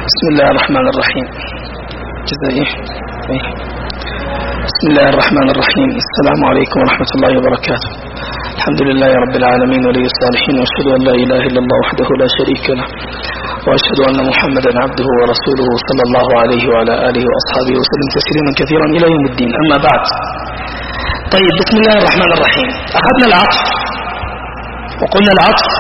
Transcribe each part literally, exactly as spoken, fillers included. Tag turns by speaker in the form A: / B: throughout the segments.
A: بسم الله الرحمن الرحيم. جزائي. بسم الله الرحمن الرحيم. السلام عليكم ورحمة الله وبركاته. الحمد لله رب العالمين ولي الصالحين، وأشهد أن لا إله إلا الله وحده لا شريك له، وأشهد أن محمدا عبده ورسوله صلى الله عليه وعلى آله وأصحابه وسلم تسليما كثيرا إلى يوم الدين. أما بعد، طيب بسم الله الرحمن الرحيم. أخذنا العطف وقلنا العطف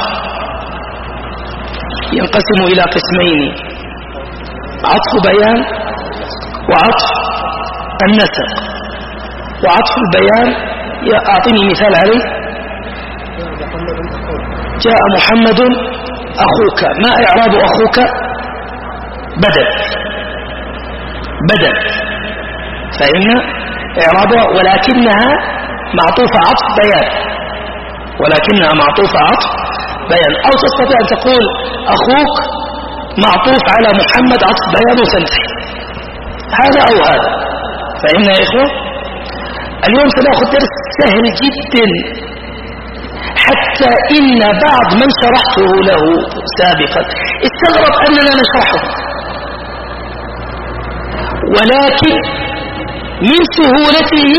A: ينقسم إلى قسمين: عطف بيان وعطف النسق. وعطف البيان أعطني مثال عليه. جاء محمد أخوك، ما إعراب أخوك؟ بدل بدل فإن إعرابها ولكنها معطوفة عطف بيان، ولكنها معطوفة عطف بيان. أو تستطيع أن تقول أخوك معطوف على محمد عطف بيان وتنتهي، هذا أو هذا. فإن يا إخوة اليوم سنأخذ درس سهل جدا، حتى إن بعض من شرحته له سابقا استغرب أننا نشرحه، ولكن من سهولته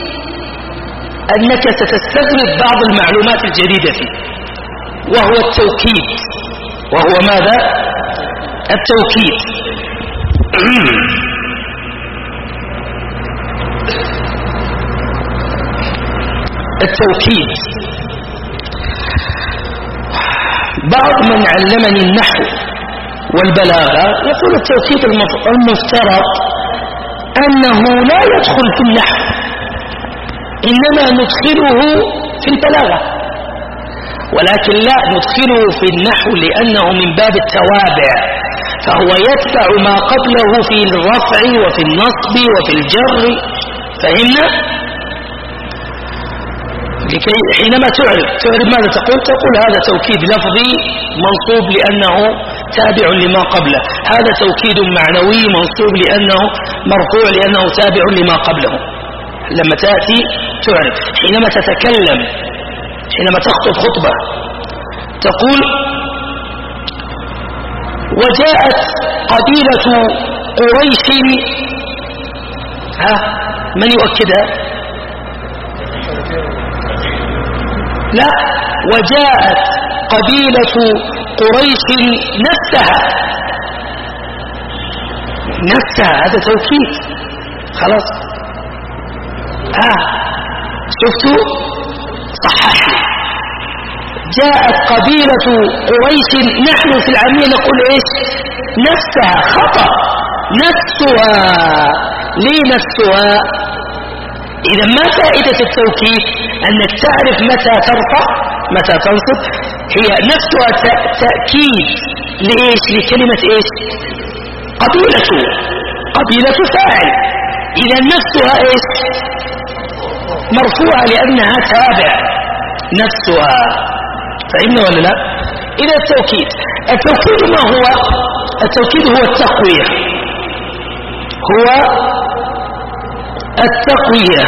A: أنك ستستغرب بعض المعلومات الجديدة فيه، وهو التوكيد. وهو ماذا؟ التوكيد. التوكيد بعض من علمني النحو والبلاغة يقول التوكيد المفترض أنه لا يدخل في النحو، إنما ندخله في البلاغة، ولكن لا ندخله في النحو لأنه من باب التوابع، فهو يتبع ما قبله في الرفع وفي النصب وفي الجر. فهمنا؟ لكي حينما تعرف تعرف ماذا تقول؟ تقول هذا توكيد لفظي منصوب لأنه تابع لما قبله، هذا توكيد معنوي منصوب لأنه مرفوع لأنه تابع لما قبله. لما تأتي تعرف. حينما تتكلم، حينما تخطب خطبة تقول وجاءت قبيلة قريش، ها من يؤكدها؟ لا، وجاءت قبيلة قريش نفسها نفسها هذا توكيد. خلاص. ها شفتوا؟ صحح. جاءت قبيلة قريش، نحن في العامية نقول ايش؟ نفسها. خطأ، نفسها. ليه نفسها؟ إذا ما فائدة التوكيد؟ أنك تعرف متى ترفع متى تنصب. هي نفسها تأكيد لإيش؟ لكلمة إيش؟ قبيلة. قبيلة فاعل. إذا نفسها إيش؟ مرفوعة لأنها تابع. نفسها. فهمنا ولا لا؟ إذا التوكيد التوكيد ما هو؟ التوكيد هو التقوية. هو التقوية.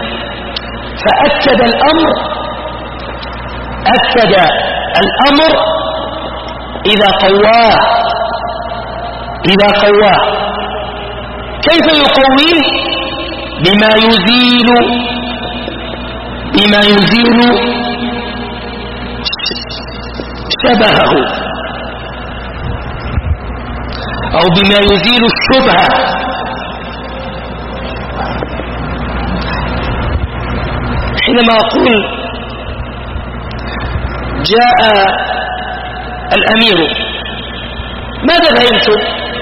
A: فأكد الأمر أكد الأمر إذا قواه إذا قواه كيف يقويه؟ بما يزيل بما يزيل شبهه، أو بما يزيل الشبهة. حينما أقول جاء الأمير، ماذا فهمتم؟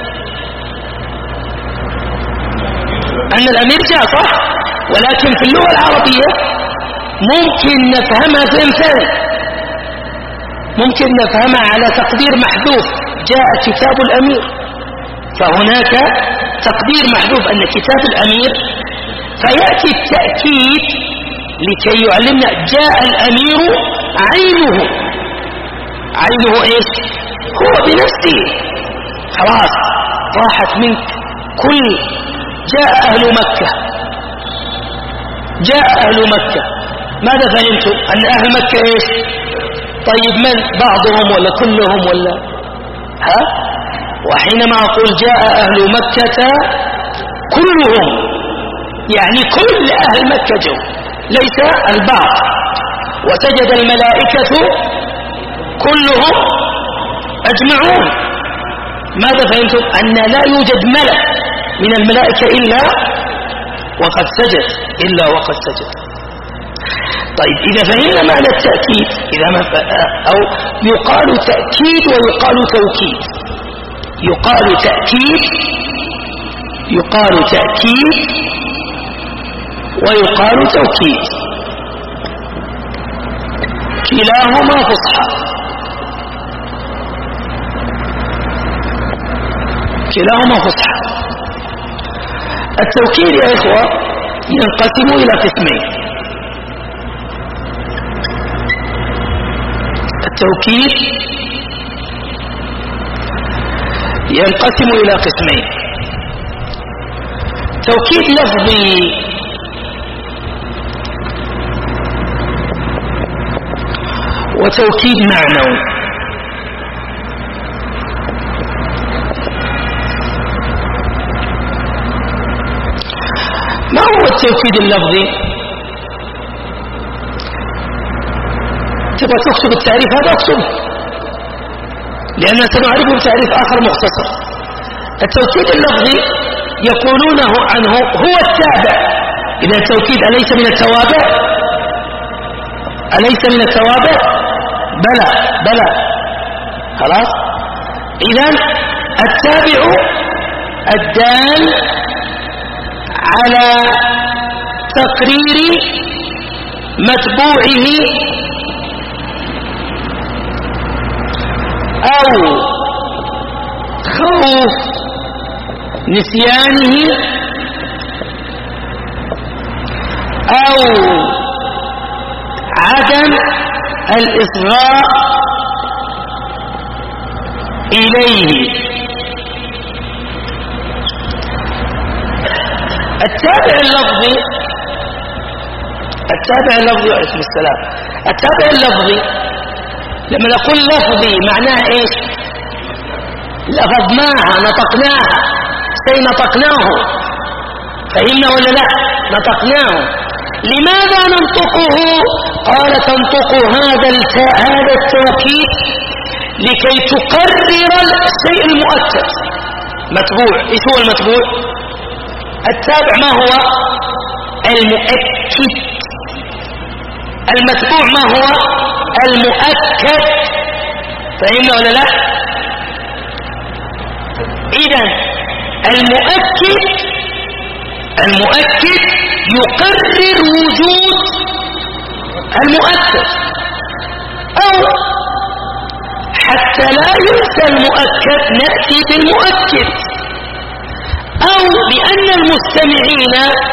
A: أن الأمير جاء، صح؟ ولكن في اللغة العربية ممكن نفهمها فهم ثاني، ممكن نفهمها على تقدير محذوف. جاء كتاب الأمير، فهناك تقدير محذوف أن كتاب الأمير، فيأتي التأكيد لكي يعلمنا جاء الأمير عينه. عينه إيش؟ هو بنفسه. خلاص راحت منك كل. جاء أهل مكة، جاء أهل مكة، ماذا فهمتم؟ أن أهل مكة إيش؟ طيب من؟ بعضهم ولا كلهم ولا ها؟ وحينما أقول جاء أهل مكة كلهم يعني كل أهل مكة جو ليس البعض. وسجد الملائكة كلهم أجمعون. ماذا فهمتم؟ أن لا يوجد ملك من الملائكة إلا وقد سجد إلا وقد سجد. طيب إذا فهمنا معنى التأكيد إذا ما أو يقال تأكيد ويقال توكيد. يقال تأكيد يقال تأكيد ويقال توكيد، كلاهما فصحى كلاهما فصحى. التوكيد يا إخوة ينقسم إلى قسمين. التوكيد ينقسم إلى قسمين: توكيد لفظي وتوكيد معنوي. ما هو التوكيد اللفظي؟ تبغى تكتب التعريف هذا اكتبه، لأننا سنعرفه بتعريف آخر مختصر. التوكيد اللفظي يقولونه عنه هو التابع. إذا التوكيد أليس من التوابع؟ أليس من التوابع؟ بلى بلى خلاص. إذن التابع الدال على تقرير متبوعه أو خوف نسيانه أو عدم الإصغاء إليه. التابع اللفظي التابع اللفظي عليكم السلام التابع اللفظي لما نقول لفظي معناه ايش؟ لفظناها نطقناها شيء نطقناه. فهمنا ولا لا؟ نطقناه. لماذا ننطقه؟ قال تنطق هذا هذا التوكيد لكي تقرر الشيء المؤكد. متبوع، ايش هو المتبوع؟ التابع ما هو؟ المؤكد. المتبوع ما هو؟ المؤكد. فهمنا ولا لا؟ إذن المؤكد المؤكد يقرر وجود المؤكد، أو حتى لا ينسى المؤكد نأتي بالمؤكد، أو لأن المستمعين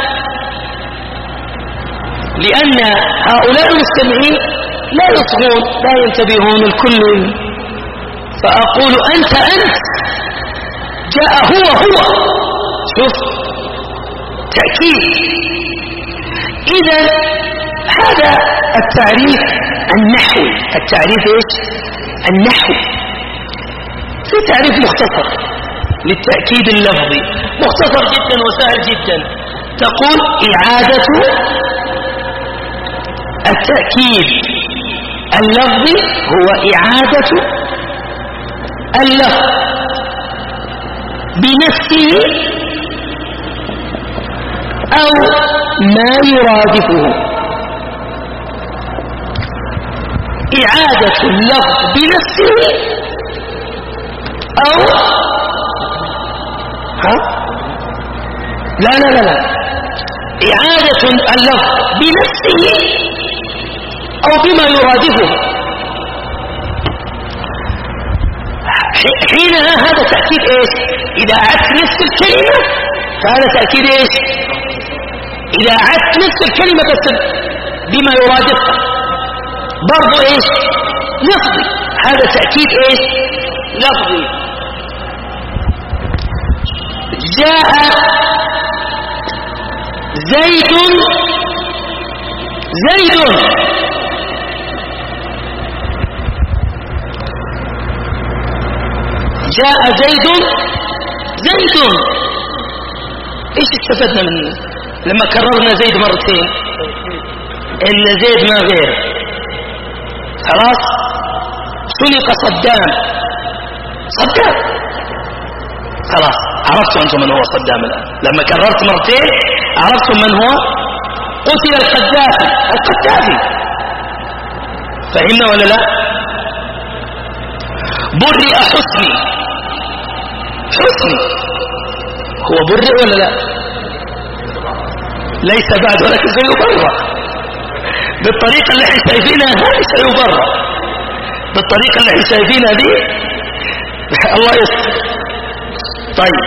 A: لأن هؤلاء المستمعين لا يصغون لا ينتبهون الكل، فأقول أنت أنت جاء هو هو. شوف تأكيد. إذا هذا التعريف النحوي. التعريف إيش؟ النحوي. في تعريف مختصر للتأكيد اللفظي، مختصر جدا وسهل جدا. تقول إعادة التأكيد اللفظي هو إعادة اللفظ بنفسه أو ما يرادفه. إعادة اللفظ بنفسه أو ها؟ لا لا لا لا إعادة اللفظ بنفسه أو بما يرادفه. حينها هذا تأكيد إيش؟ إذا أعدت نفس الكلمة فهذا تأكيد إيش؟ إذا أعدت نفس الكلمة بس بما يرادفها برضو إيش؟ لفظي. هذا تأكيد إيش؟ لفظي. جاء زيد زيد جاء زيد زيد. ايش استفدنا من لما كررنا زيد مرتين؟ ان زيد ما غير. خلاص سلك صدام. صدام خلاص عرفتوا انتم من هو صدام الان لما كررت مرتين عرفتم من هو. قتل القذافي. القذافي فهمنا ولا لا؟ برئ حسني. حسني هو برئ ولا لا؟ ليس بعد ولكن سيبرأ بالطريقة اللي احنا شايفينها هذه. سيبرأ بالطريقة اللي احنا شايفينها دي. الله يستر. طيب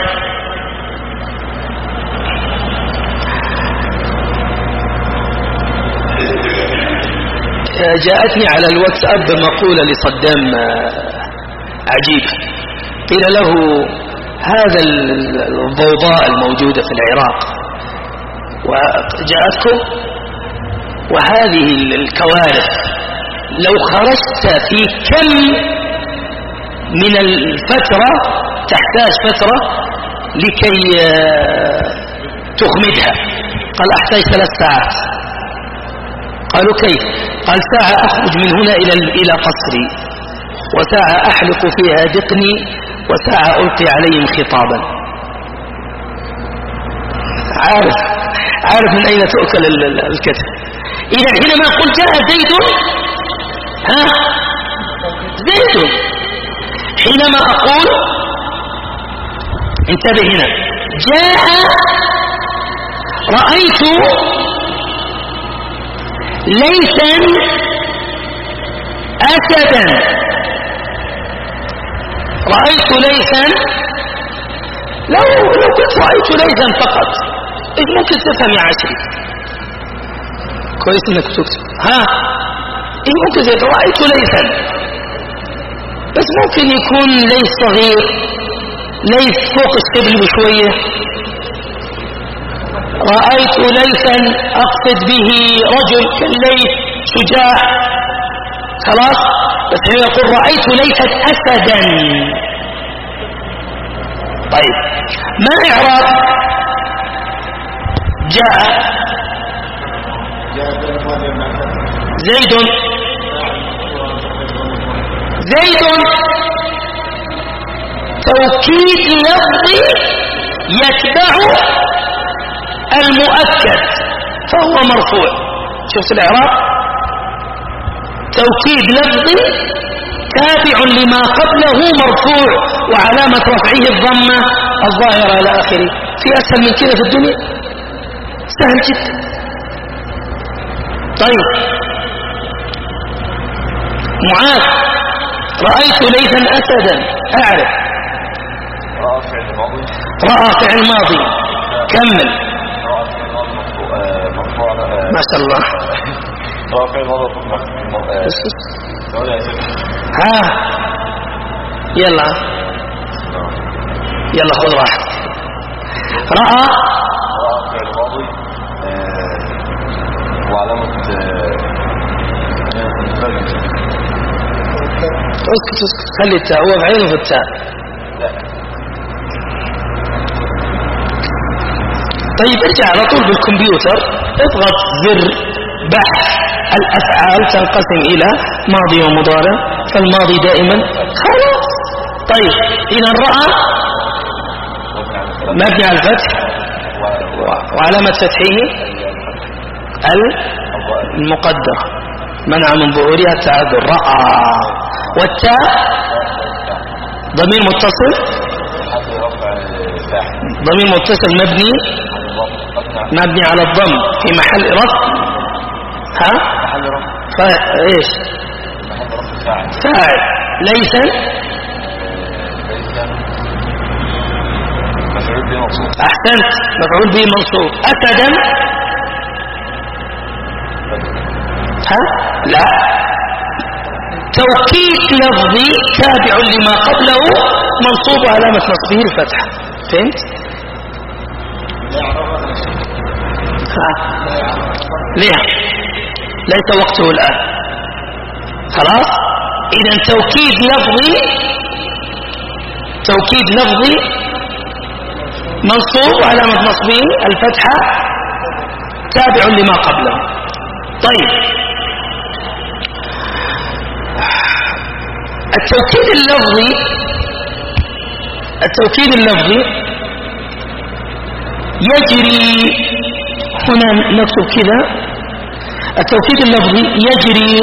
A: جاءتني على الواتساب مقولة لصدام عجيبة. قيل له هذا الضوضاء الموجودة في العراق وجاءتكم وهذه الكوارث لو خرجت في كم من الفترة تحتاج فترة لكي تخمدها. قال أحتاج ثلاث ساعات. قالوا كيف؟ قال ساعة أخرج من هنا إلى إلى قصري وساعة أحلق فيها دقني وساعة ألقي عليهم خطابا. عارف عارف من أين تؤكل الكتف. إذا حينما قلت جاء زيد ها زيد حينما أقول انتبه هنا جاء رأيت ليثا أسدا. رأيت ليثا لو لو كنت رأيت ليثا فقط إذ ممكن تفهم يا عشري كويس انك تكتب ها إذ ممكن زي رأيت ليثا بس ممكن يكون ليث صغير ليث فوق السبل بشوية. رأيت ليثا أقصد به رجل كالليث شجاع. خلاص بس هنا يقول رأيت ليثا أسدا. طيب ما إعراب جاء زيد زيد توكيد لفظي يتبع المؤكد فهو مرفوع. شوف الإعراب توكيد لفظي تابع لما قبله مرفوع وعلامة رفعه الضمة الظاهرة إلى آخره. في أسهل من كده في الدنيا؟ سهل جدا. طيب معاذ رأيت ليثا أسدا. أعرف رأى فعل ماضي. كمل. ما شاء الله. ها يلا يلا خذ راحتك. رأى
B: فعل ماضي وعلامة
A: اسكت اسكت خلي التاء هو بعينه في التاء. طيب ارجع على طول بالكمبيوتر اضغط زر بحث الأفعال تنقسم إلى ماضي ومضارع فالماضي دائما خلاص. طيب إذا رأى مبني على الفتح وعلامة فتحه المقدر منع من ظهورها التعذر. رأى والتاء ضمير متصل ضمير متصل مبني مبني على الضم في محل رفع. ها ايش فاعل ليس احسنت مفعول به منصوب. اسدا ها لا توكيد لفظي تابع لما قبله منصوب علامة نصبه الفتحة. فهمت؟ ها ليه ليس وقته الآن. خلاص إذا توكيد لفظي توكيد لفظي منصوب وعلامة نصبه الفتحة تابع لما قبله. طيب التوكيد اللفظي التوكيد اللفظي يجري هنا نكتب كذا. التوكيد اللفظي يجري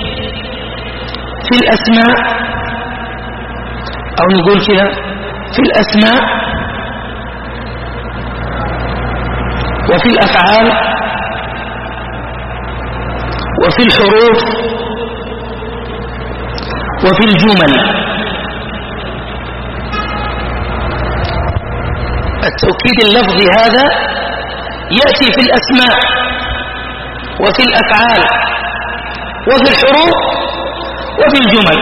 A: في الأسماء أو نقول كذا في الأسماء وفي الأفعال وفي الحروف وفي الجمل. التوكيد اللفظي هذا يأتي في الأسماء وفي الأفعال وفي الحروف وفي الجمل.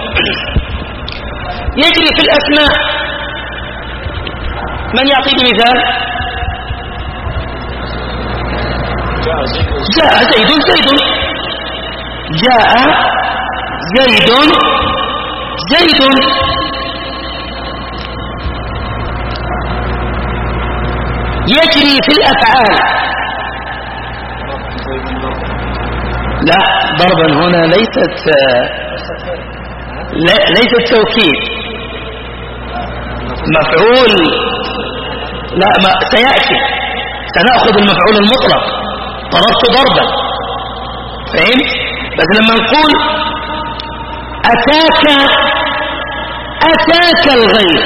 A: يجري في الأسماء. من يعطيني مثال؟ جاء زيد زيد جاء زيد زيد. يجري في الأفعال. لا ضربا هنا ليست ليست توكيد مفعول. لا ما سيأتي سنأخذ المفعول المطلق. ضربت ضربا فهمت. بس لما نقول أتاك أتاك الغيث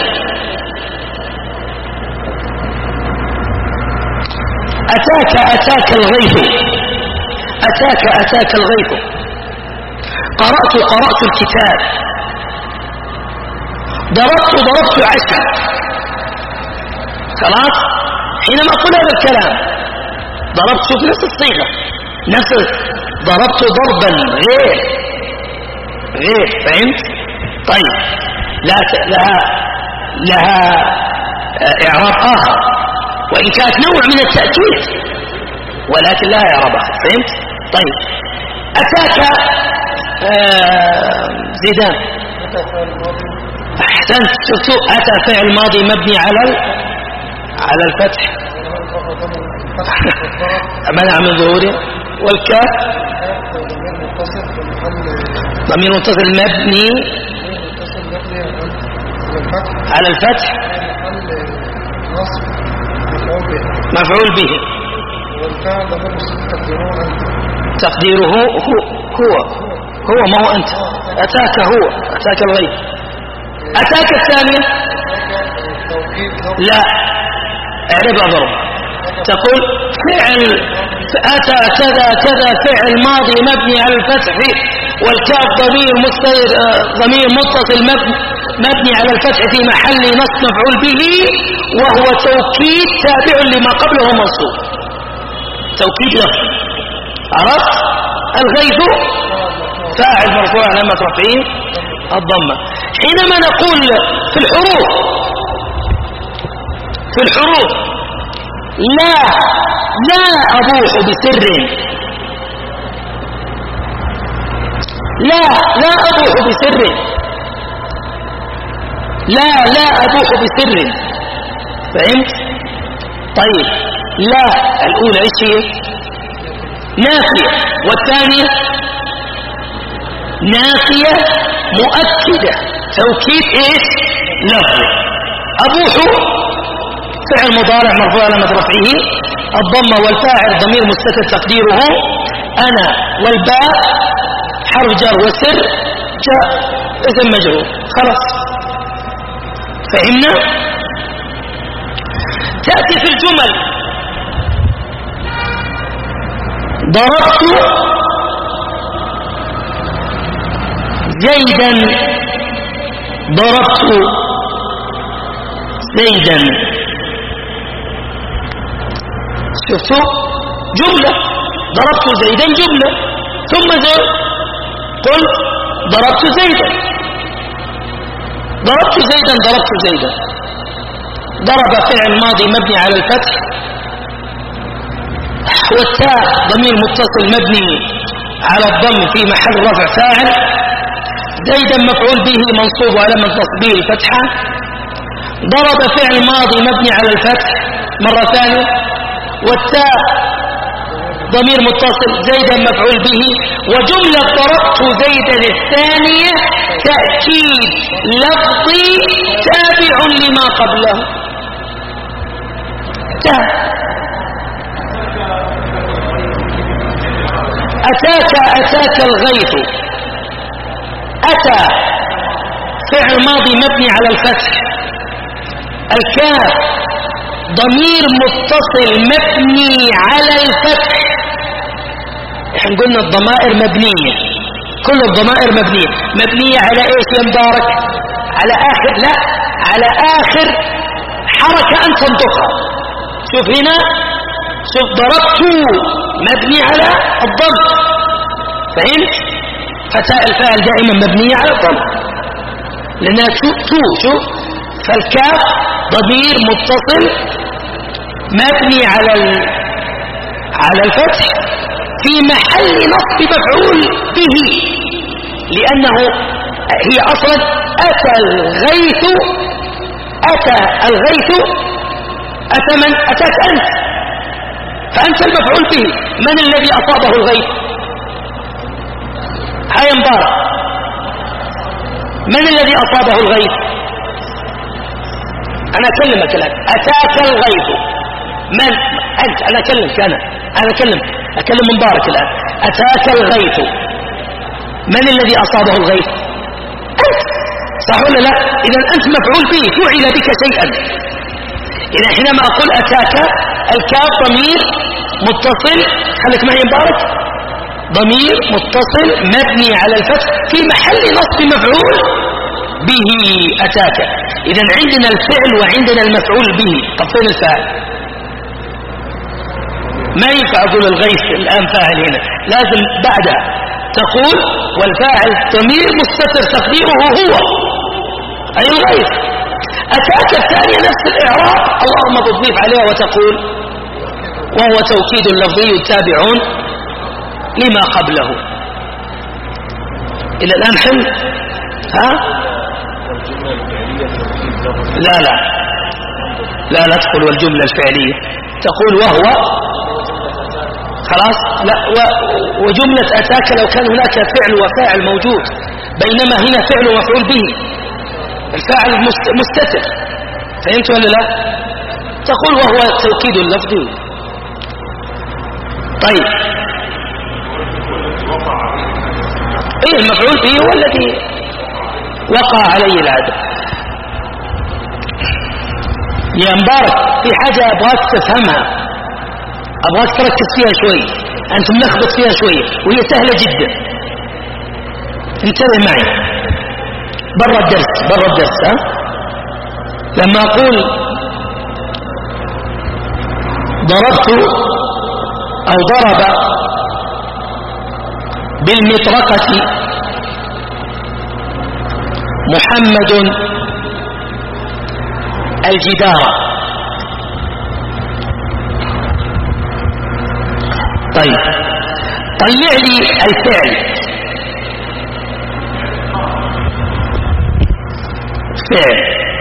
A: أتاك أتاك الغيث أتاك أتاك الغيث. قرأت قرأت الكتاب. ضربت ضربت عشا. خلاص حينما أقول هذا الكلام ضربت شوف نفس الصيغة نفس ضربت ضربا غير غير فهمت. طيب لا لها لها إعراب آخر وإن كانت نوع من التأكيد ولكن لها إعراب آخر فهمت. طيب أتاك آه زيدان. أحسنت. شفتوا أتى فعل ماضي مبني على على الفتح منع من ظهوره. والكاف ضمير متصل مبني على الفتح مفعول به. تقديره هو هو هو ما هو أنت. أتاك هو أتاك الغيب. أتاك الثانية لا اعرب ضرب. تقول فعل أتى كذا كذا فعل ماضي مبني على الفتح والكاف ضمير متصل ضمير متصل مبني على الفتح في محل نصب مفعول به وهو توكيد تابع لما قبله منصوب. توكيد لفظي. عرفت. الغيث فاعل مرفوع علامة رفعه الضمة. حينما نقول في الحروف في الحروف لا لا أبوح بسر لا لا أبوح بسر لا لا أبوح بسر فهمت. طيب لا الأولى إيش هي؟ نافية. والثانية نافية مؤكدة توكيد إيش؟ لفظي. أبوح فعل مضارع مرفوع علامة رفعه الضمة والفاعل ضمير مستتر تقديره أنا والباء حرف جر وسر جاء اسم مجرور. خلاص فهمنا. تأتي في الجمل. ضربت زيدا ضربت زيدا. شفتوا جملة ضربت زيدا جملة ثم قلت ضربت زيدا ضربت زيدا ضربت زيدا. ضرب فعل ماضي مبني على الفتح والتاء ضمير متصل مبني على الضم في محل رفع فاعل. زيدا مفعول به منصوب وعلامة نصبه الفتحة ضرب فعل ماضي مبني على الفتح مرة ثانية، والتاء ضمير متصل زيدا مفعول به، وجملة ضربت زيدا الثانية تأكيد لفظي تابع لما قبله. تاء أتاك أتاك الغيث، أتى فعل ماضي مبني على الفتح، الكاف ضمير متصل مبني على الفتح. احنا قلنا الضمائر مبنية، كل الضمائر مبنية. مبنية على ايش يا مبارك؟ على اخر، لا، على اخر حركة انت تنطقها. شوف هنا، شوف ضربت مبني على الضم، فهمت؟ فتاء الفاعل دائما مبنية على الضم لانها تو تو شوف، فالكاف ضمير متصل مبني على على الفتح في محل نصب مفعول به، لأنه هي أصلا أتى الغيث، أتى الغيث، أتى من؟ أتاك أنت، فأنت المفعول به. من الذي أصابه الغيث؟ هيا مبارك، من الذي أصابه الغيث؟ أنا أكلمك الآن، أتاك الغيث، من؟ أنت. أنا أكلمك، أنا أنا أكلم أكلم مبارك الآن. أتاك الغيث، من الذي أصابه الغيث؟ أنت، صح ولا لا؟ إذا أنت مفعول به، فعل بك شيئا. إذا حينما أقول أتاك، الكاف ضمير متصل، خليك معي مبارك، ضمير متصل مبني على الفتح في محل نصب مفعول به، أتاك. إذا عندنا الفعل وعندنا المفعول به. طب فين الفاعل؟ ما ينفع أقول الغيث الآن فاعل هنا، لازم بعدها تقول والفاعل ضمير مستتر تقديره هو، أي الغيث. أتاك الثانية نفس الإعراب، اللهم تضيف عليها وتقول وهو توكيد لفظي تابع لما قبله. إلى الآن حل؟ ها؟ لا لا لا لا تقول والجملة الفعلية، تقول وهو، خلاص. لا، وجملة أتاك لو كان هناك فعل وفاعل موجود، بينما هنا فعل ومفعول به، الفاعل مستتر، فهمت ولا لا؟ تقول وهو توكيد اللفظي. طيب، ايه المفعول به هو الذي وقع عليه العدد. يا مبارك، في حاجة أبغاك تفهمها، أبغاك تركز فيها شوي، أنت ملخبط فيها شوي وهي سهلة جدا. انتبه معي برا الدرس، برا الدرس. ها؟ لما أقول ضربت أو ضرب بالمطرقة محمد الجدار. طيب، طلع لي الفعل. فعل.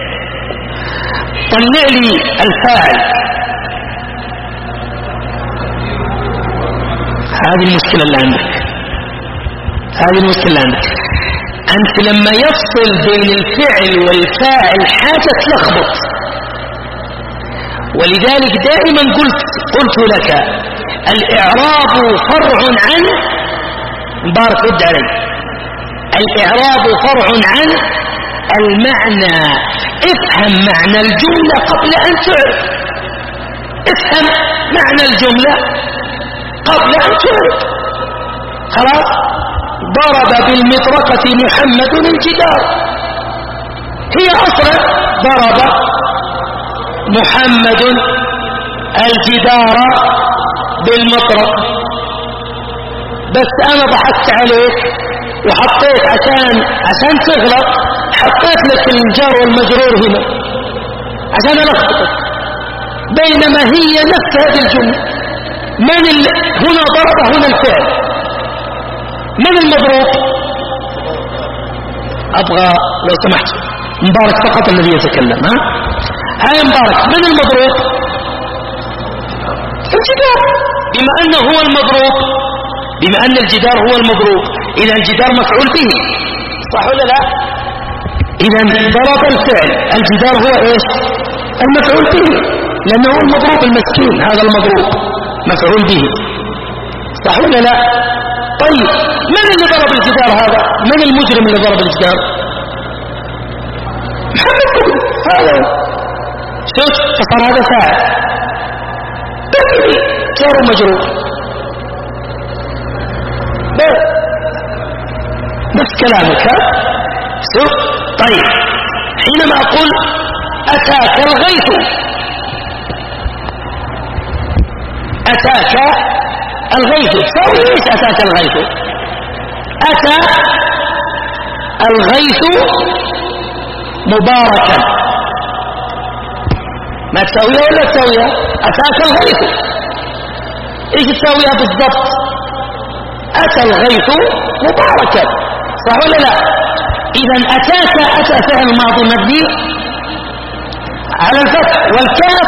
A: طلع لي الفاعل. هذه المشكلة اللي عندك، هذه المشكلة اللي عندك. أنت لما يفصل بين الفعل والفاعل حاجة تلخبط، ولذلك دائما قلت قلت لك الإعراب فرع عن، مبارك رد علي، الإعراب فرع عن المعنى. افهم معنى الجملة قبل أن تعرف، افهم معنى الجملة قبل أن تعرف. خلاص؟ ضرب بالمطرقة محمد الجدار، هي أصلا ضرب محمد الجدار بالمطرق، بس أنا ضحكت عليك وحطيت عشان عشان تغلط، حطيت لك الجار والمجرور هنا عشان ألخبطك، بينما هي نفس هذه الجملة. من ال... هنا ضرب، هنا الفعل، من المضروب؟ أبغى لو سمحت مبارك فقط الذي يتكلم. ها هاي مبارك. من المضروب؟ الجدار. بما أنه هو المضروب، بما أن الجدار هو المضروب، إذا الجدار مفعول به، صح ولا لا؟ إذا ضرب الفعل، الجدار هو إيش؟ المفعول به، لأنه هو المضروب المسكين، هذا المضروب مفعول به، صح ولا لا؟ طيب من اللي ضرب الجدار هذا؟ من المجرم اللي ضرب الجدار؟ محمد بن هذا. شوف فصار هذا فاعل جار مجرور بس نفس كلامك. ها شوف. طيب حينما أقول أتاك الغيث، أتاك الغيث تساوي ايش؟ أتاك الغيث، أتى الغيث مباركا، ما تساويها ولا تساويها؟ أتاك الغيث ايش تساويها بالضبط؟ أتى الغيث مباركا، صح ولا لا؟ إذا أتاك، أتى فعل ماضي مبني على الفتح، والكاف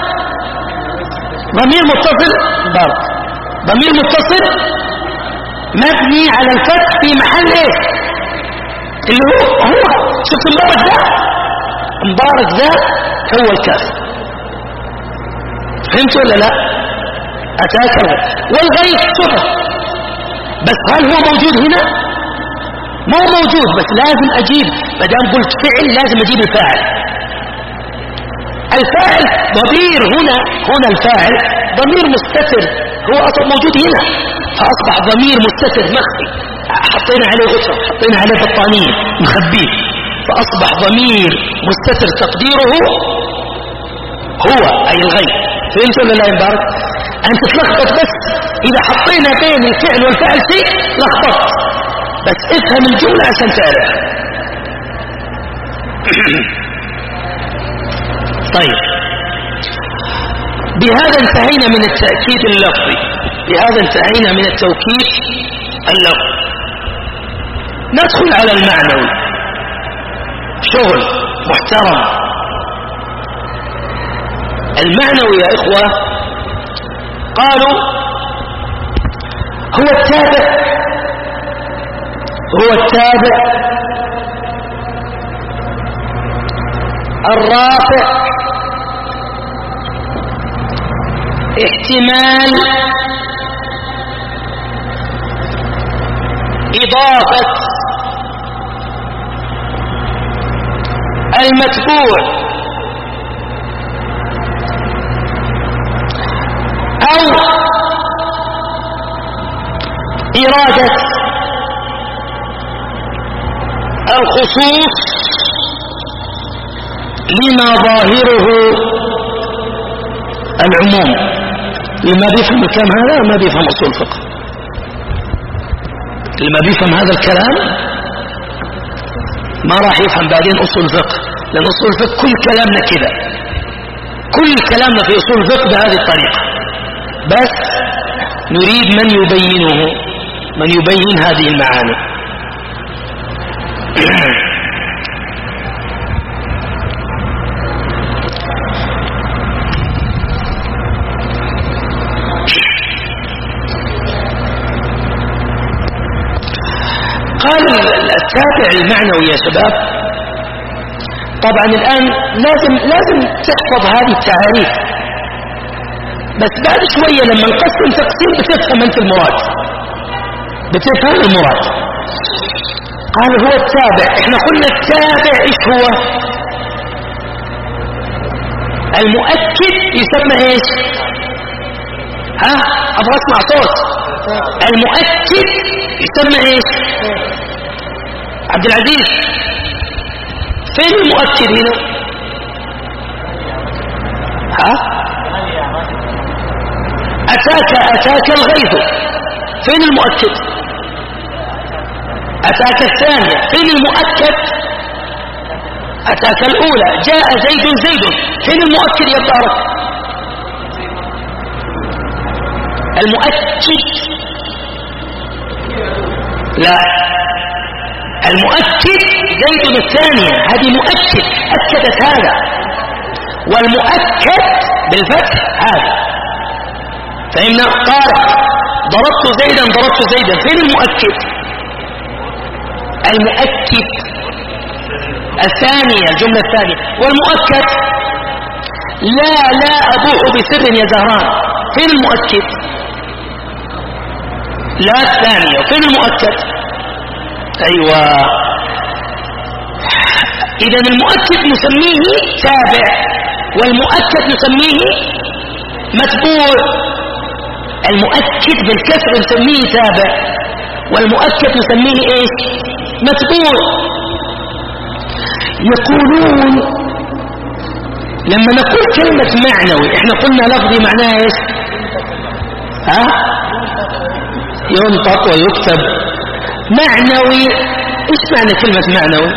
A: ضمير متصل بارك، ضمير متصل مبني على الفتح في محل ايه؟ اللي هو هو شفت مبارك ذا؟ مبارك ذا هو الكاف. فهمت ولا لا؟ أتاك الغيث، والغيث صفة، بس هل هو موجود هنا؟ مو موجود، بس لازم أجيب، ما دام قلت فعل لازم أجيب الفاعل. الفاعل ضمير هنا، هنا الفاعل ضمير مستتر، هو أصلا موجود هنا، فأصبح ضمير مستتر مخفي، حطينا عليه غطرة، حطينا عليه بطانية مخبيه، فأصبح ضمير مستتر تقديره هو أي الغيث. فهمت ولا لا يا مبارك؟ أنت تلخبط، بس إذا حطينا بين الفعل والفعل شيء لخبط، بس افهم الجملة عشان تعرف. طيب بهذا انتهينا من التأكيد اللفظي، بهذا انتهينا من التوكيد اللفظي. ندخل على المعنوي، شغل محترم. المعنوي يا إخوة قالوا هو التابع، هو التابع الرافع احتمال إضافة المتبوع أو إرادة الخصوص لما ظاهره العموم. لما بيفهم الكلام هذا ما بيفهم أصول فقه، لما بيفهم هذا الكلام ما راح يفهم بعدين أصول فقه، لأن أصول فقه كل كلامنا كذا، كل كلامنا في أصول فقه بهذه الطريقة، بس نريد من يبينه، من يبين هذه المعاني. قال التابع المعنوي يا شباب، طبعا الآن لازم لازم تحفظ هذه التعاريف، بس بعد شوية لما نقسم تقسيم بتفهم أنت المراد، بتفهم المراد. قال هو التابع، احنا قلنا التابع ايش هو؟ المؤكد يسمى ايش؟ ها ابغى اسمع صوت. المؤكد يسمى ايش؟ عبد العزيز فين المؤكد هنا؟ ها اتاك اتاك الغيث، فين المؤكد؟ أتاك الثانية، فين المؤكد؟ أتاك الأولى، جاء زيد زيد، فين المؤكد يا بارك؟ المؤكد لا المؤكد زيد الثانية، هذه مؤكد أكدت هذا، والمؤكد بالفتح هذا. فإن قال ضربت زيدا ضربت زيدا، فين المؤكد؟ المؤكد الثانية، الجملة الثانية. والمؤكد لا لا أبوح بسر يا زهران، فين المؤكد؟ لا الثانية. وفين المؤكد؟ أيوة. إذن المؤكد نسميه تابع، والمؤكد نسميه متبوع. المؤكد بالكسر نسميه تابع، والمؤكد نسميه ايش؟ متبوع. يقولون لما نقول كلمة معنوي، احنا قلنا لفظي معناه ايش؟ ها؟ ينطق ويكتب. معنوي، ايش معنى كلمة معنوي؟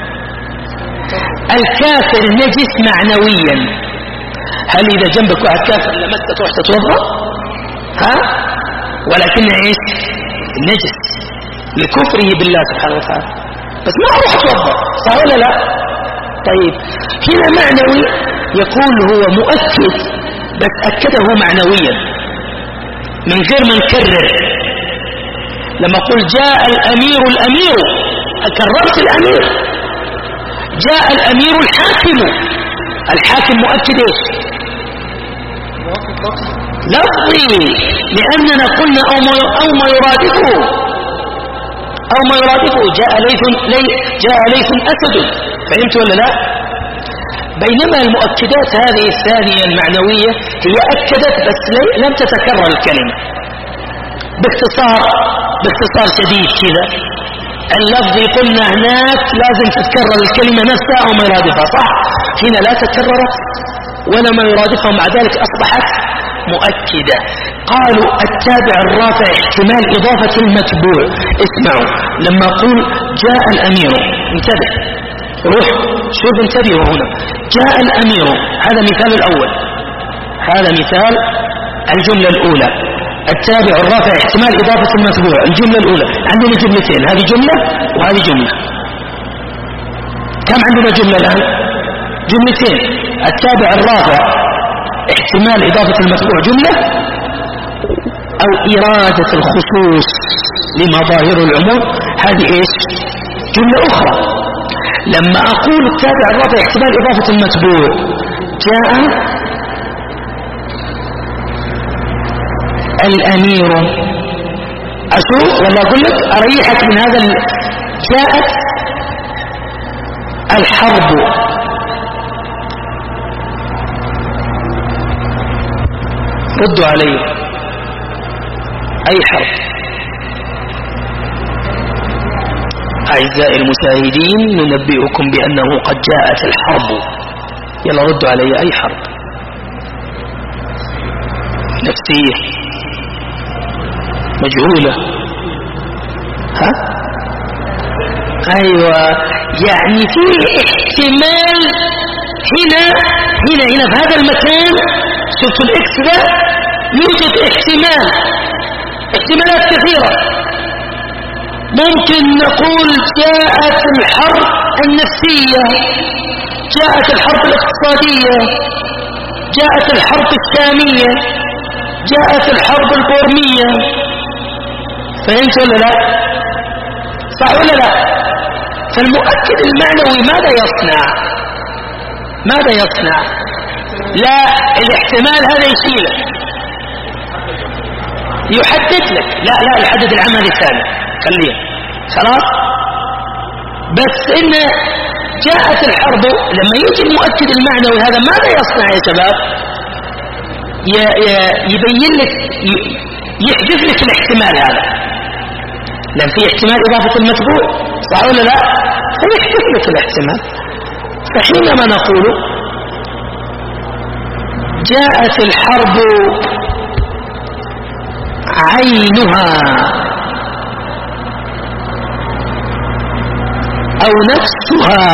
A: الكافر نجس معنويا. هل اذا جنبك واحد كافر لمست تروح تتوضا؟ ها؟ ولكن ايش؟ نجس لكفره بالله سبحانه وتعالى، بس ما اروح اتوضا، صح ولا لا؟ طيب هنا معنوي، يقول هو مؤكد بس اكده معنويا من غير ما نكرر. لما اقول جاء الامير الامير، كررت الامير. جاء الامير الحاكم، الحاكم مؤكد ايش؟ لفظي، لاننا قلنا او ما او ما يرادفه او ما يرادفه. جاء ليث لي جاء ليث اسد، فهمت ولا لا؟ بينما المؤكدات هذه الثانية المعنوية هي أكدت بس لم تتكرر الكلمة. باختصار باختصار شديد كذا، اللفظ قلنا هناك لازم تتكرر الكلمة نفسها أو ما يرادفها، صح؟ هنا لا تكررت ولا ما يرادفها، مع ذلك أصبحت مؤكدة. قالوا التابع الرافع احتمال إضافة المتبوع. اسمعوا، لما أقول جاء الأمير، انتبه، روح شوف انتبهوا هنا. جاء الأمير، هذا مثال الأول، هذا مثال الجملة الأولى. التابع الرافع احتمال إضافة المتبوع، الجملة الأولى. عندنا جملتين، هذه جملة وهذه جملة. كم عندنا جملة الآن؟ جملتين. التابع الرافع احتمال إضافة المتبوع جملة، أو إرادة الخصوص لمظاهر العموم، هذه إيش؟ جملة أخرى. لما أقول التابع الرافع احتمال إضافة المتبوع، جاء الأمير، أشوف ولا أقول لك أريحك من هذا؟ جاءت الحرب، ردوا علي، أي حرب؟ أعزائي المشاهدين، ننبئكم بأنه قد جاءت الحرب. يلا ردوا علي، أي حرب؟ نفسية مجهولة، ها؟ أيوة، يعني في احتمال هنا هنا هنا في هذا المكان، شفتوا الإكس ده؟ يوجد احتمال، احتمالات كثيرة. ممكن نقول جاءت الحرب النفسية، جاءت الحرب الاقتصادية، جاءت الحرب السامية، جاءت الحرب البورمية. فهمت ولا لا؟ صح ولا لا؟ فالمؤكد المعنوي ماذا يصنع؟ ماذا يصنع؟ لا، الاحتمال هذا يشيله، يحدد لك. لا لا يحدد العمل الثاني، خليه خلاص. بس إن جاءت الحرب، لما يجي المؤكد المعنوي هذا ماذا يصنع يا شباب؟ يبين لك، يحدث لك الاحتمال هذا، لأن في احتمال إضافة المتبوع، صح ولا لا؟ فيحدث لك الاحتمال. فحينما نقول جاءت الحرب عينها أو نفسها،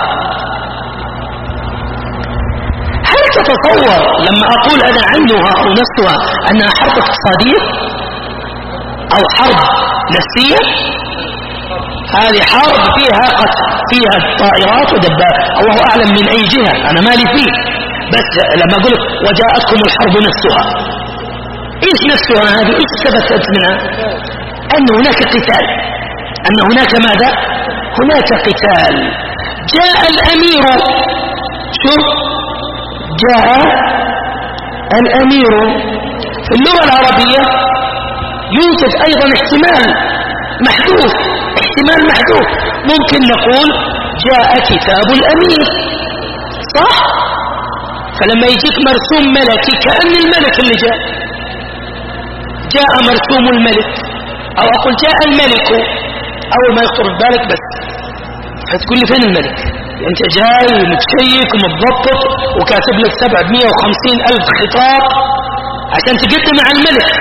A: هل تتصور لما أقول أنا عينها أو نفسها أنها حرب اقتصادية أو حرب نفسية؟ هذه حرب فيها قتل، فيها طائرات ودبابات، الله أعلم من أي جهة، أنا مالي فيه. بس لما أقول وجاءتكم الحرب نفسها، إيش نفسها هذه؟ إيش ثبتت منها؟ أن هناك قتال، أن هناك ماذا؟ هناك قتال. جاء الأمير، شوف، جاء الأمير في اللغة العربية يوجد أيضا احتمال محذوف، احتمال محذوف. ممكن نقول جاء كتاب الأمير، صح؟ فلما يجيك مرسوم ملكي كأن الملك اللي جاء، جاء مرسوم الملك، أو أقول جاء الملك، أول ما يخطر في بالك بس فتقول لي فين الملك؟ أنت جاي متشيك ومتضبط وكاتب لك سبعمائة وخمسين ألف خطاب عشان تقدم على الملك.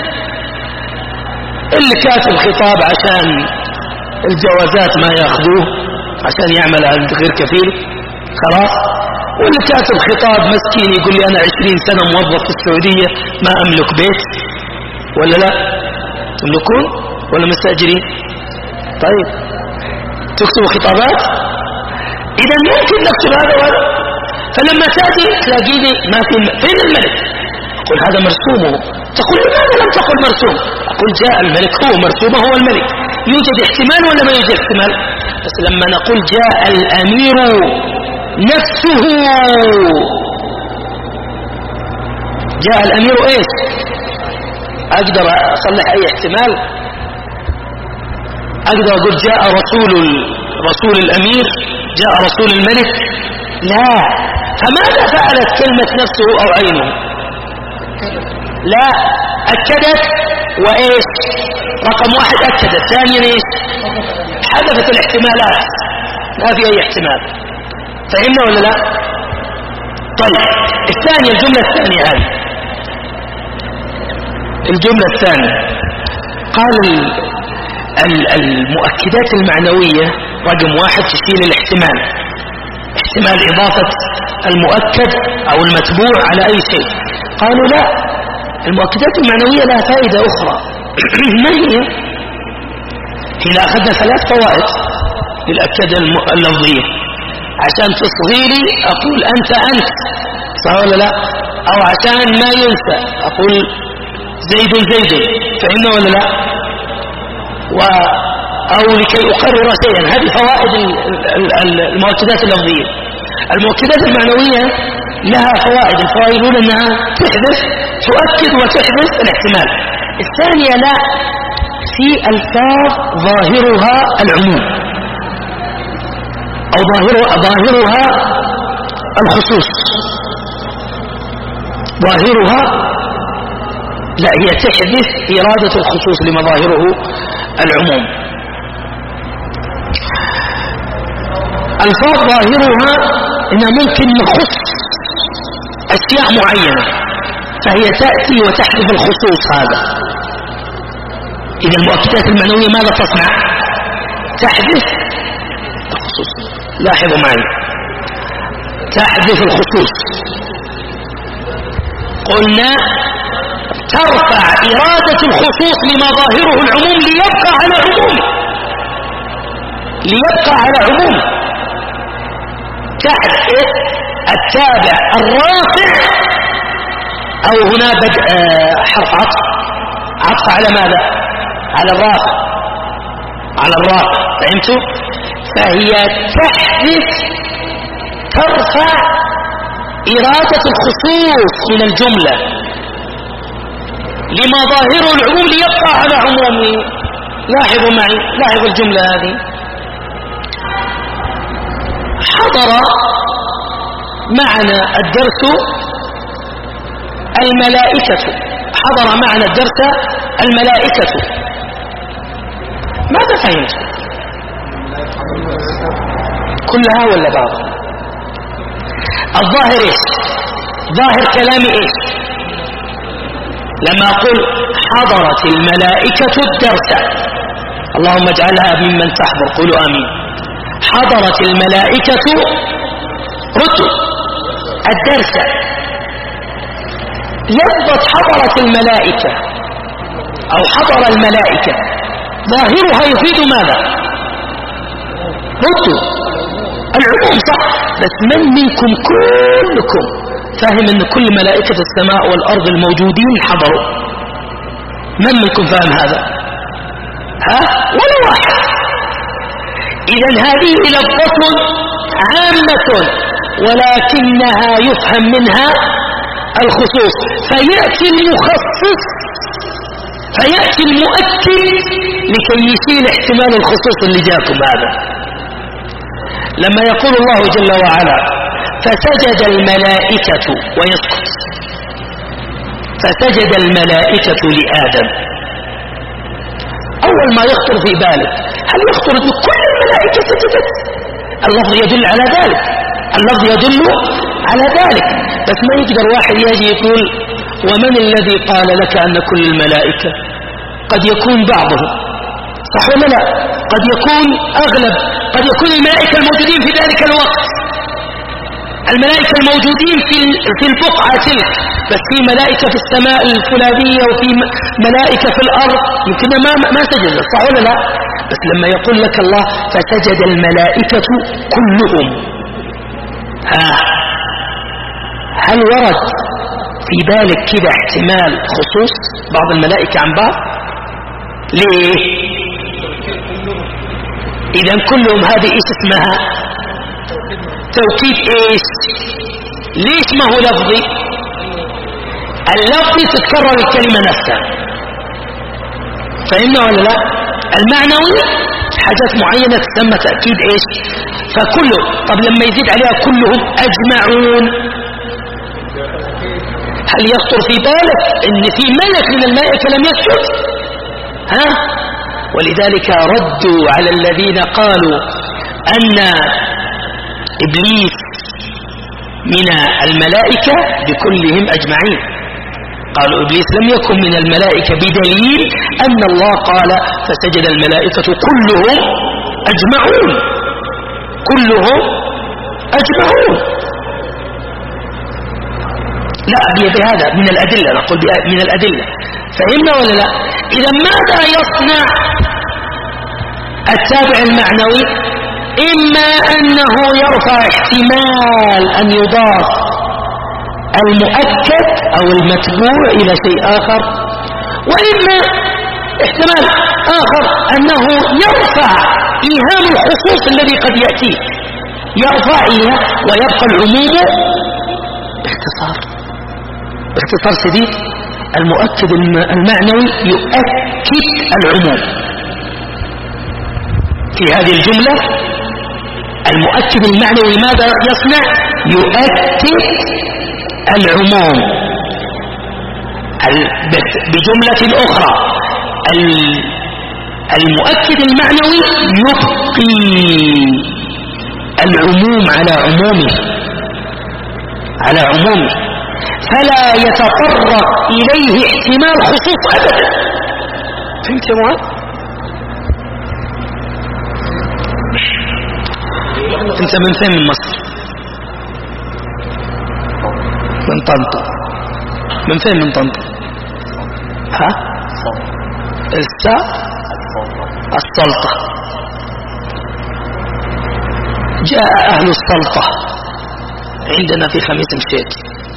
A: اللي كاتب خطاب عشان الجوازات ما ياخذوه، عشان يعمل عند غير كفيل، خلاص. واللي كاتب خطاب مسكين يقول لي أنا عشرين سنة موظف في السعودية ما أملك بيت، ولا لا؟ تملكون ولا مستأجرين؟ طيب تكتبوا خطابات؟ إذا ممكن نكتب هذا وهذا. فلما تأتي تلاقيني ما في فين الملك؟ أقول هذا مرسومه. تقول لماذا لم تقل مرسوم؟ أقول جاء الملك، هو مرسومه، هو الملك. يوجد احتمال ولا ما يوجد احتمال؟ بس لما نقول جاء الأمير نفسه، جاء الأمير إيش؟ أقدر أصلح أي احتمال؟ أقدر أقول جاء رسول رسول الأمير، جاء رسول الملك؟ لا. فماذا فعلت كلمة نفسه أو عينه؟ لا، أكدت وإيش؟ رقم واحد أكدت، ثانيا إيش؟ حذفت الاحتمالات، ما في أي احتمال. فهمنا ولا لا؟ طيب الثانية، الجملة الثانية هذه، الجملة الثانية قال المؤكدات المعنوية رقم واحد تشيل الاحتمال، احتمال إضافة المؤكد أو المتبوع على أي شيء. قالوا لا، المؤكدات المعنوية لها فائدة أخرى. ما هي؟ هنا أخذنا ثلاث فوائد للأكد اللفظية. عشان تصغيري أقول أنت أنت، صح ولا لا؟ أو عشان ما ينسى أقول زيد زيد، فهمنا ولا لا؟ و أو لكي أقرر شيئا. هذه فوائد المؤكدات اللفظية. المؤكدات المعنوية لها فوائد. الفوائد الأولى أنها تحدث، تؤكد وتحدث الاحتمال. الثانية لا، في ألفاظ ظاهرها العموم أو ظاهرها, ظاهرها الخصوص، ظاهرها لا، هي تحدث إرادة الخصوص لمظاهره العموم. ألفاظ ظاهرها إنها ممكن نخص أشياء معينة، فهي تأتي وتحدث الخصوص هذا. إذا المؤكدات المعنوية ماذا تصنع؟ تحدث الخصوص. لاحظوا معي، تحدث الخصوص. قلنا ترفع إرادة الخصوص لما ظاهره العموم ليبقى على عموم، ليبقى على عموم. تحدث التابع الرافع، أو هنا بدء حرف عطف، عطف على ماذا؟ على الرافع، على الرافع، فهمتوا؟ فهي تحدث، ترفع إرادة الخصوص من الجملة لما ظاهره العموم ليبقى على عمومه. لاحظوا معي، لاحظوا الجملة هذه. حضر معنا الدرس الملائكة، حضر معنا الدرس الملائكة. ماذا فهمت؟ كلها ولا بعضها؟ الظاهر ايش؟ ظاهر كلامي ايش؟ لما اقول حضرت الملائكة الدرس، اللهم اجعلها ممن تحضر، قولوا امين. حضرت الملائكة رتب الدرس. لفظة حضرت الملائكة أو حضر الملائكة ظاهرها يفيد ماذا؟ ردوا العموم صح، بس من منكم كلكم فاهم ان كل ملائكة السماء والارض الموجودين حضروا؟ من منكم فاهم هذا؟ ها؟ ولا واحد. اذا هذه لفظة عامة ولكنها يفهم منها الخصوص، فيأتي المخصص فيأتي المؤكد لكي يشيل احتمال الخصوص اللي جاكم هذا. لما يقول الله جل وعلا فسجد الملائكة ويسكت، فسجد الملائكة لآدم، أول ما يخطر في بالك هل يخطر أن كل الملائكة سجدت؟ اللفظ يدل على ذلك، اللفظ يدل على ذلك، بس ما يقدر واحد يجي يقول ومن الذي قال لك أن كل الملائكة؟ قد يكون بعضهم، صح ولا لا؟ قد يكون أغلب، قد يكون الملائكة الموجودين في ذلك الوقت، الملائكة الموجودين في في البقعة تلك، بس في ملائكة في السماء الفلانية وفي ملائكة في الأرض يمكن ما ما سجد، صح ولا لا؟ بس لما يقول لك الله فسجد الملائكة كلهم، ها هل ورد في بالك كده احتمال خصوص بعض الملائكة عن بعض؟ ليه؟ إذا كلهم هذه إيش اسمها؟ توكيد إيش؟ ليش ما هو لفظي؟ اللفظي تتكرر الكلمة نفسها، فهمنا ولا لا؟ المعنوي حاجات معينة تسمى تأكيد إيش؟ فكله. طب لما يزيد عليها كلهم أجمعون، هل يخطر في بالك ان في ملك من الملائكة لم يسجد؟ ها؟ ولذلك ردوا على الذين قالوا ان ابليس من الملائكة بكلهم اجمعين، قالوا ابليس لم يكن من الملائكة بدليل ان الله قال فسجد الملائكة كلهم اجمعون، كلهم اجمعون. لا بهذا من الأدلة، نقول من الأدلة، فهمنا ولا لا؟ إذا ماذا يصنع التابع المعنوي؟ إما أنه يرفع احتمال أن يضاف المؤكد أو المتبوع إلى شيء آخر، وإما احتمال آخر أنه يرفع إيهام الخصوص الذي قد يأتيه، يرفع إياه ويبقى العموم باختصار. باختصار شديد المؤكد المعنوي يؤكد العموم في هذه الجملة. المؤكد المعنوي ماذا يصنع؟ يؤكد العموم. بجملة أخرى المؤكد المعنوي يبقي العموم على عمومه على عمومه فلا يتطرق إليه احتمال خصوص أبدا. فهمت يا معاذ؟ انت من فين؟ من مصر؟ من طنطا. من فين من طنطا؟ ها؟ السا السلطة. جاء أهل السلطة عندنا في خميس مشيت،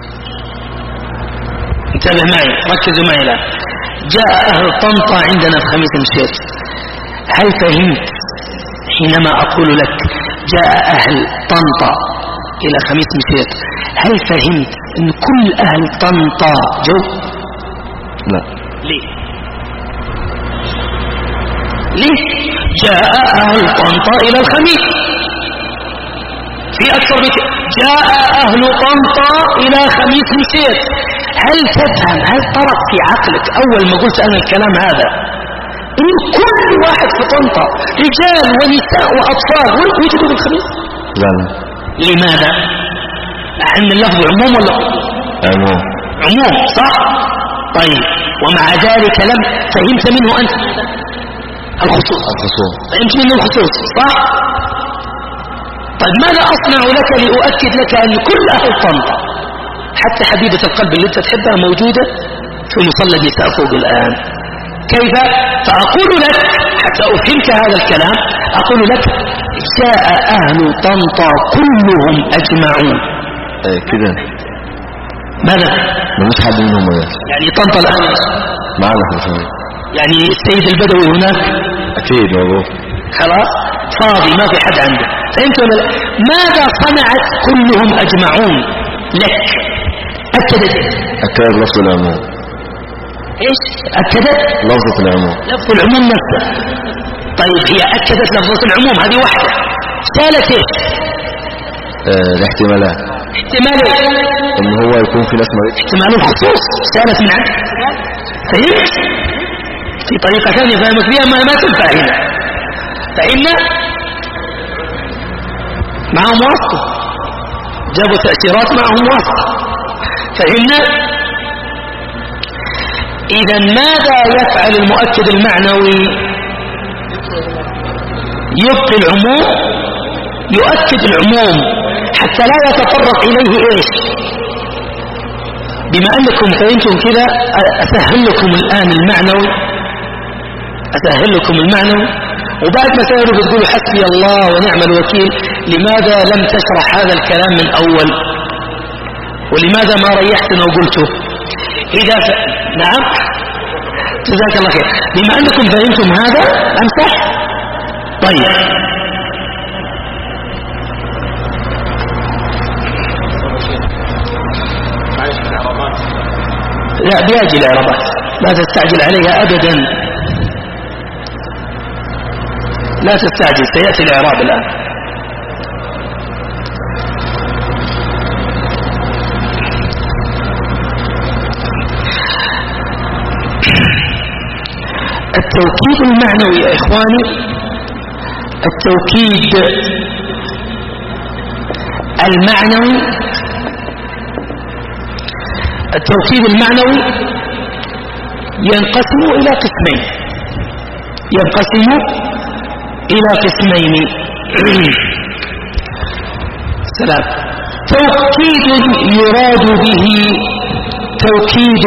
A: انتبه معي، ركزوا معي الآن. جاء أهل طنطا عندنا في خميس مشيت. هل فهمت حينما أقول لك جاء أهل طنطا إلى خميس مشيت؟ هل فهمت أن كل أهل طنطا جو؟ لا. ليه؟ ليه؟ جاء أهل طنطا إلى الخميس، في أكثر من جاء أهل طنطا إلى خميس مشيت. هل تفهم، هل طرق في عقلك أول ما قلت أنا الكلام هذا إن كل واحد في طنطا رجال ونساء وأطفال وجدوا بالخميس؟
C: لا لا.
A: لماذا؟ أن اللفظ عموم ولا
C: عموم؟
A: عموم صح؟ طيب ومع ذلك لم فهمت منه أنت الخصوص،
C: الخصوص
A: فهمت منه الخصوص صح؟ طيب ماذا أصنع لك لأؤكد لك أن كل أهل طنطا حتى حبيبة القلب اللي أنت تحبها موجودة في مصلى النساء فوق الآن؟ كيف؟ فأقول لك حتى أفهمك هذا الكلام، أقول لك جاء أهل طنطا كلهم أجمعون.
C: ايه كده
A: ماذا؟
C: مفيش حد منهم ولا
A: يعني طنطا الآن
C: معنا في الفريق.
A: يعني السيد البدوي هناك
C: اكيد موجود
A: خلاص فاضي ما في حد عنده. فهمت ولا لا؟ ماذا صنعت كلهم أجمعون لك؟ أكدت
C: اكد لفظ العموم.
A: ايش أكدت؟
C: لفظة العموم.
A: لفظ العموم نفسه. طيب هي أكدت لفظة العموم هذه واحدة. سالت ايش؟
C: آه الاحتمالات.
A: احتمال
C: ان هو يكون في ناس مريض.
A: احتمال الخصوص سالت من عنه. فهمت؟ في طريقة ثانية فهمت فيها ما ما تنفع هنا. فإن معهم واسطة جابوا تأثيرات معهم واسطة. فإن إذا ماذا يفعل المؤكد المعنوي؟ يبقي العموم يؤكد العموم حتى لا يتطرق إليه إيش. بما أنكم فهمتم كذا أسهل لكم الآن المعنوي أسهل لكم المعنوي وبعد ما سألوا بتقولوا حسبي الله ونعم الوكيل. لماذا لم تشرح هذا الكلام من أول ولماذا ما ريحتنا وقلته؟ إذا ف... نعم جزاك الله خير. بما أنكم فهمتم هذا أمسح. طيب لا بيجي الإعرابات لا تستعجل عليها أبدا لا تستعجل سيأتي الإعراب الآن. التوكيد المعنوي يا إخواني التوكيد المعنوي التوكيد المعنوي ينقسم إلى قسمين ينقسم إلى قسمين سلام. توكيد يراد به توكيد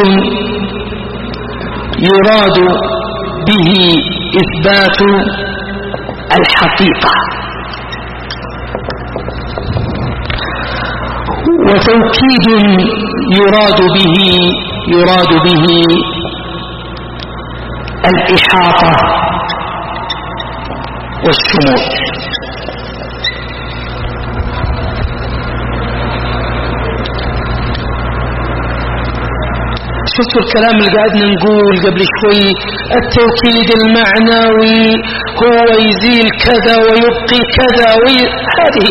A: يراد به إثبات الحقيقة وتوكيد يراد به يراد به الإحاطة والشمول. شفتوا الكلام اللي قاعدنا نقول قبل شوي التوكيد المعنوي هو يزيل كذا ويبقي كذا وي... هذه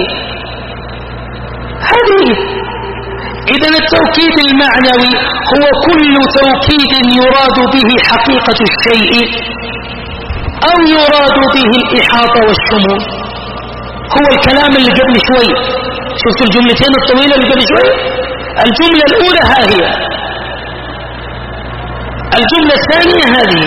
A: هذه إذا التوكيد المعنوي هو كل توكيد يراد به حقيقة الشيء أو يراد به الإحاطة والشمول. هو الكلام اللي قبل شوي شفتوا الجملتين الطويلة اللي قبل شوي. الجملة الأولى ها هي الجملة الثانية هذه.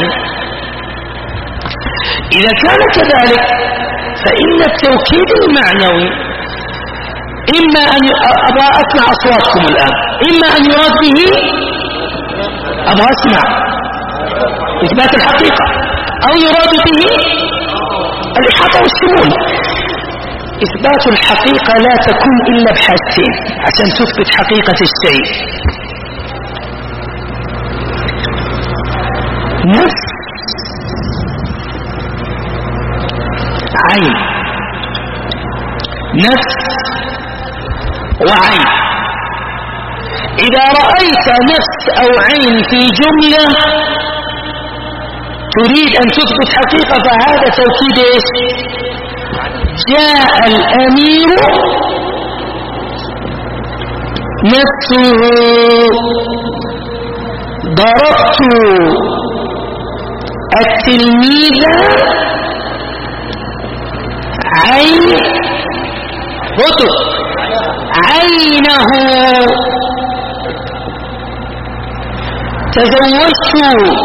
A: إذا كان كذلك فإن التوكيد المعنوي إما أن أبغى أسمع أصواتكم الآن إما أن يراد به أبغى أسمع إثبات الحقيقة أو يراد به الإحاطة والشمول. إثبات الحقيقة لا تكون إلا بحاجتين عشان تثبت حقيقة الشيء. نفس عين نفس وعين. إذا رأيت نفس أو عين في جملة تريد أن تثبت حقيقة فهذا توكيد إيش؟ جاء الأمير نفسه ضربت التلميذ عين رتب عينه تزوجت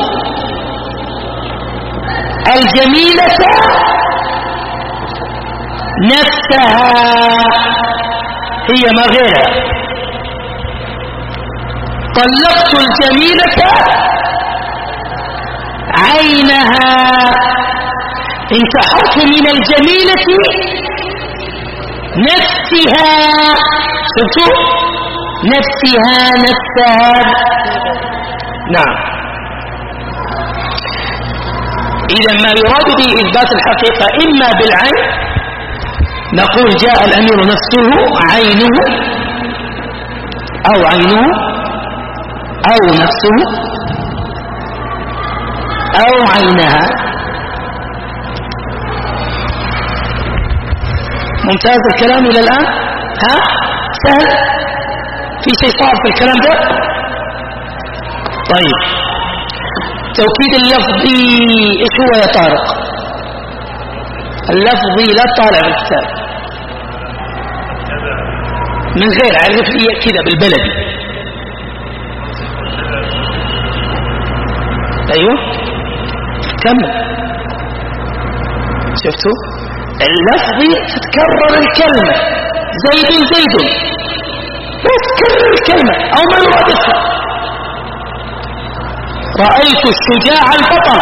A: الجميلة نفسها هي ما غيرها. طلقت الجميلة عينها انتحرت من الجميلة نفسها، شفتوا؟ نفسها نفسها. نعم. إذا ما يراد به إثبات الحقيقة إما بالعين، نقول جاء الأمير نفسه عينه أو عينه أو نفسه أو عينها. ممتاز الكلام إلى الآن؟ ها؟ سهل؟ في شيء صعب في الكلام ده؟ طيب توكيد اللفظي ايش هو يا طارق؟ اللفظي لا طالع بالكتاب من غير عرف لي كده بالبلدي. ايوه كمل. شفتوا؟ اللفظي تتكرر الكلمة زيد زيد، لا تكرر الكلمة او ما يرادفها. رأيت الشجاع البطل،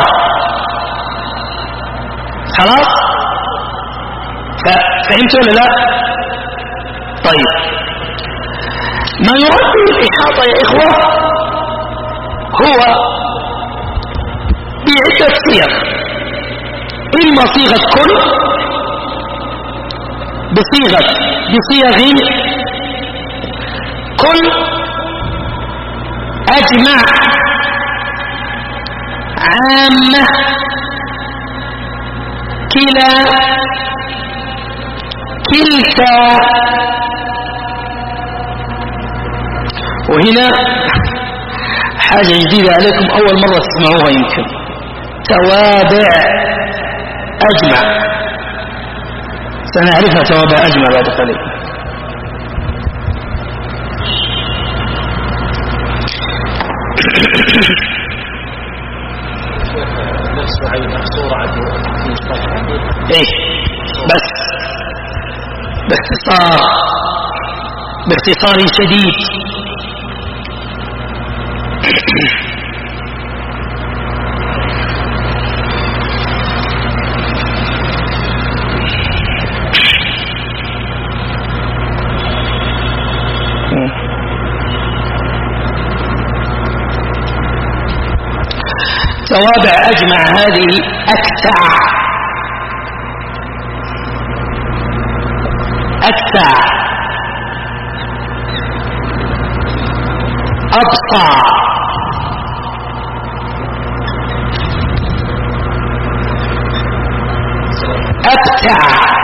A: خلاص؟ فهمت ولا لا؟ طيب ما يراد بالإحاطة يا إخوة هو بعدة صيغ، إما صيغة كل بصيغة بصيغ كل أجمع عامة كلا كلتا. وهنا حاجة جديدة عليكم أول مرة تسمعوها يمكن، توابع أجمع، سنعرفها توابع أجمع بعد قليل.
B: نفس عين صورة عنه في صفحة عنه
A: ايه بس باختصار باختصار شديد. توابع أجمع هذه أكتع أكتع أبصع أبتع.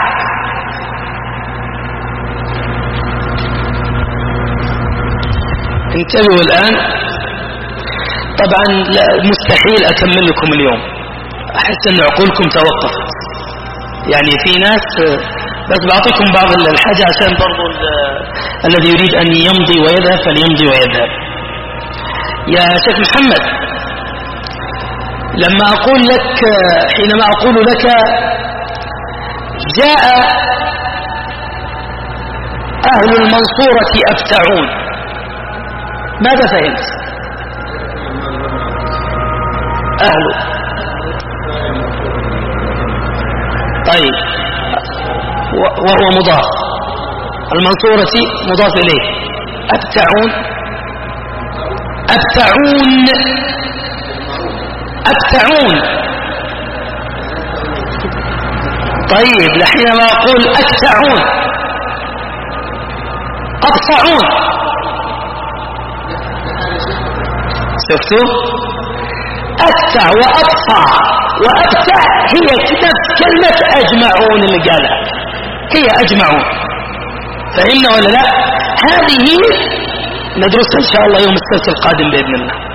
A: انتبهوا الآن. طبعا مستحيل أكمل لكم اليوم، أحس أن عقولكم توقفت. يعني في ناس، بس بعطيكم بعض الحاجة عشان برضو الذي يريد أن يمضي ويذهب فليمضي ويذهب. يا شيخ محمد، لما أقول لك، حينما أقول لك جاء أهل المنصورة أبتعون، ماذا فهمت؟ أهل، طيب وهو مضاف، المنصورة مضاف إليه، أبتعون أبتعون أبتعون. طيب لحينما أقول أكتعون أبصعون، شفتوا؟ أكتع وأبصع وأبتع هي نفس كلمة أجمعون اللي قالها، هي أجمعون. فهمنا ولا لا؟ هذه ندرسها إن شاء الله يوم السبت القادم بإذن الله.